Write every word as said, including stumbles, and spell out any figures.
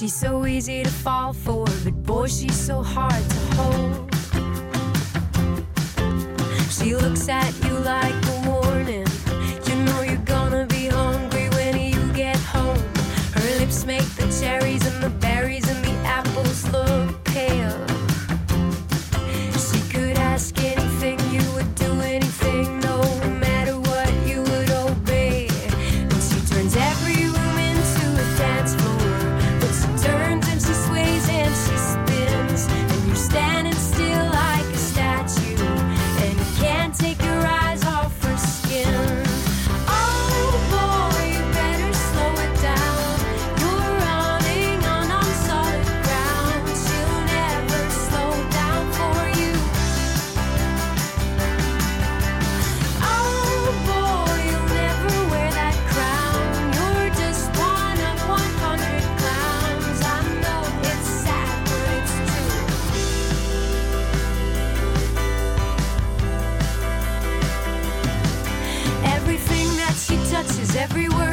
She's so easy to fall for, but boy, she's so hard to hold. She looks at you like a warning. You know you're gonna be hungry when you get home. Her lips make the cherries and the berries and the apples look pale. She could ask anything, you would do anything, no matter what, you would obey. And she turns every room into a dance floor. But she turns and she sways and she spins, and you're standing still like a statue, and you can't take your eyes off her skin. Oh boy, you better slow it down. You're running on unsolid ground. She'll never slow down for you. Oh boy, you'll never wear that crown. You're just one of one hundred clowns. I know it's sad, but it's true. Everything that she touches, every word